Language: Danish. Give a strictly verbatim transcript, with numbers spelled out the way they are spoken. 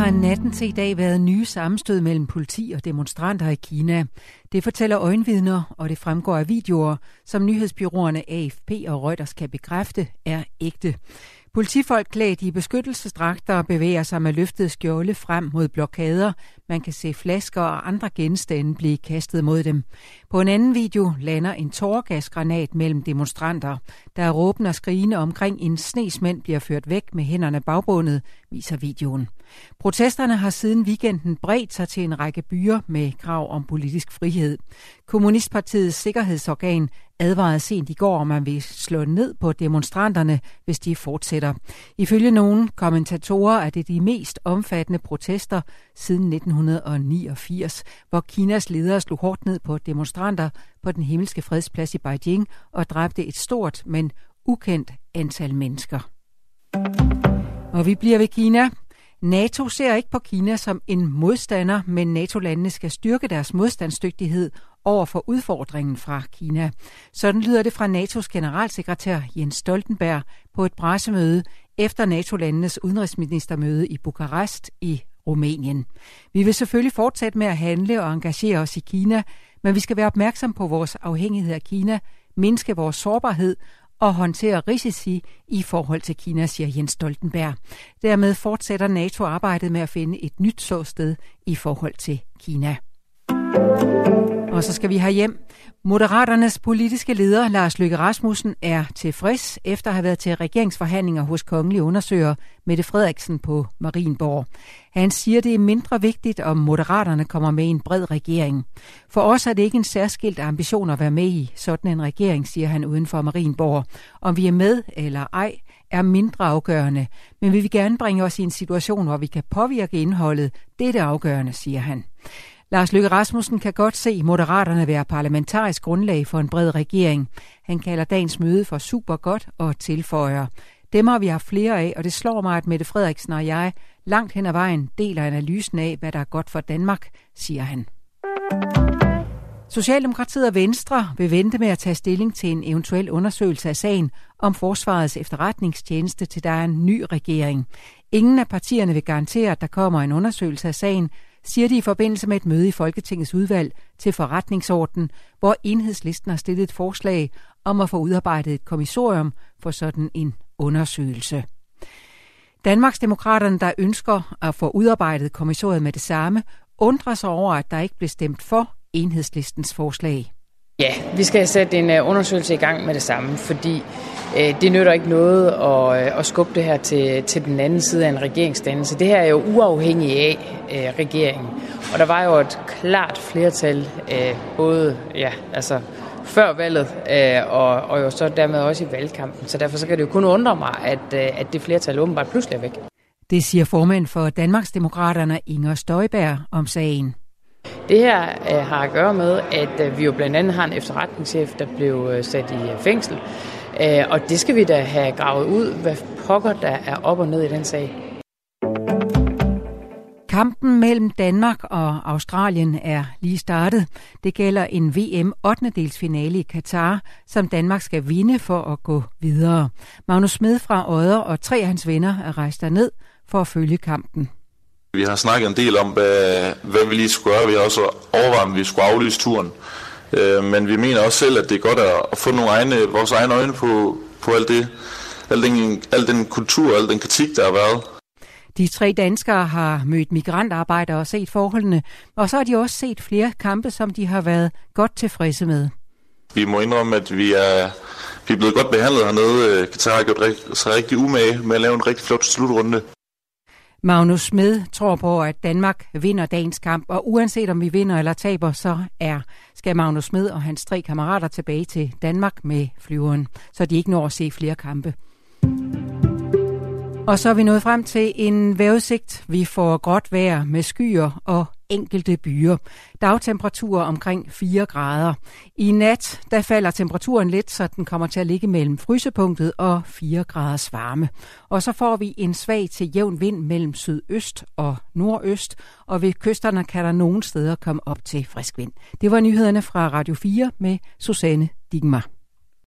har natten til i dag været nye sammenstød mellem politi og demonstranter i Kina. Det fortæller øjenvidner, og det fremgår af videoer, som nyhedsbureauerne A F P og Reuters kan bekræfte, er ægte. Politifolk klædt i beskyttelsesdragter bevæger sig med løftede skjolde frem mod blokader. Man kan se flasker og andre genstande blive kastet mod dem. På en anden video lander en tåregasgranat mellem demonstranter. Der er råben og skrigende omkring en snesmænd bliver ført væk med hænderne bagbundet, viser videoen. Protesterne har siden weekenden bredt sig til en række byer med krav om politisk frihed. Kommunistpartiets sikkerhedsorgan advarede sent i går, om man vil slå ned på demonstranterne, hvis de fortsætter. Ifølge nogle kommentatorer er det de mest omfattende protester siden nitten niogfirs, hvor Kinas ledere slog hårdt ned på demonstranter på den himmelske fredsplads i Beijing og dræbte et stort, men ukendt antal mennesker. Og vi bliver ved Kina. NATO ser ikke på Kina som en modstander, men NATO-landene skal styrke deres modstandsdygtighed over for udfordringen fra Kina. Sådan lyder det fra N A T O's generalsekretær Jens Stoltenberg på et pressemøde efter NATO-landenes udenrigsministermøde i Bukarest i Rumænien. Vi vil selvfølgelig fortsætte med at handle og engagere os i Kina, men vi skal være opmærksom på vores afhængighed af Kina, mindske vores sårbarhed og håndtere risici i forhold til Kina, siger Jens Stoltenberg. Dermed fortsætter NATO arbejdet med at finde et nyt ståsted i forhold til Kina. Og så skal vi herhjem. Moderaternes politiske leder, Lars Løkke Rasmussen, er tilfreds efter at have været til regeringsforhandlinger hos kongelig undersøger Mette Frederiksen på Marienborg. Han siger, det er mindre vigtigt, om Moderaterne kommer med i en bred regering. For os er det ikke en særskilt ambition at være med i sådan en regering, siger han uden for Marienborg. Om vi er med eller ej, er mindre afgørende, men vi vil gerne bringe os i en situation, hvor vi kan påvirke indholdet. Det er det afgørende, siger han. Lars Løkke Rasmussen kan godt se Moderaterne være parlamentarisk grundlag for en bred regering. Han kalder dagens møde for super godt og tilføjer: Dem har vi haft flere af, og det slår mig, at Mette Frederiksen og jeg langt hen ad vejen deler analysen af, hvad der er godt for Danmark, siger han. Socialdemokratiet og Venstre vil vente med at tage stilling til en eventuel undersøgelse af sagen om Forsvarets efterretningstjeneste, til der er en ny regering. Ingen af partierne vil garantere, at der kommer en undersøgelse af sagen, siger de i forbindelse med et møde i Folketingets udvalg til forretningsorden, hvor Enhedslisten har stillet et forslag om at få udarbejdet et kommissorium for sådan en undersøgelse. Danmarksdemokraterne, der ønsker at få udarbejdet kommissoriet med det samme, undrer sig over, at der ikke blev stemt for Enhedslistens forslag. Ja, vi skal sætte en undersøgelse i gang med det samme, fordi øh, det nytter ikke noget at, at skubbe det her til, til den anden side af en regeringsdannelse. Det her er jo uafhængig af øh, regeringen, og der var jo et klart flertal, øh, både ja, altså før valget øh, og, og jo så dermed også i valgkampen. Så derfor så kan det jo kun undre mig, at, øh, at det flertal åbenbart pludselig er væk. Det siger formand for Danmarksdemokraterne Inger Støjberg om sagen. Det her øh, har at gøre med, at øh, vi jo blandt andet har en efterretningschef, der blev øh, sat i fængsel. Øh, og det skal vi da have gravet ud, hvad pokker der er op og ned i den sag. Kampen mellem Danmark og Australien er lige startet. Det gælder en V M ottendedelsfinale i Katar, som Danmark skal vinde for at gå videre. Magnus Smed fra Odder og tre af hans venner er rejst derned for at følge kampen. Vi har snakket en del om, hvad, hvad vi lige skulle gøre. Vi har også overvejet, om vi skulle aflyse turen. Øh, men vi mener også selv, at det er godt at, at få nogle egne, vores egne øjne på, på alt det, al den, al den kultur og al den kritik, der har været. De tre danskere har mødt migrantarbejdere og set forholdene, og så har de også set flere kampe, som de har været godt tilfredse med. Vi må indrømme, at vi er, vi er blevet godt behandlet hernede. Katar har gjort sig rigtig umage med at lave en rigtig flot slutrunde. Magnus Smed tror på, at Danmark vinder dagens kamp, og uanset om vi vinder eller taber, så er, skal Magnus Smed og hans tre kammerater tilbage til Danmark med flyveren, så de ikke når at se flere kampe. Og så er vi nået frem til en vejrudsigt. Vi får gråt vejr med skyer og enkelte byer. Dagtemperaturer omkring fire grader. I nat der falder temperaturen lidt, så den kommer til at ligge mellem frysepunktet og fire graders varme. Og så får vi en svag til jævn vind mellem sydøst og nordøst, og ved kysterne kan der nogle steder komme op til frisk vind. Det var nyhederne fra Radio fire med Susanne Digmar.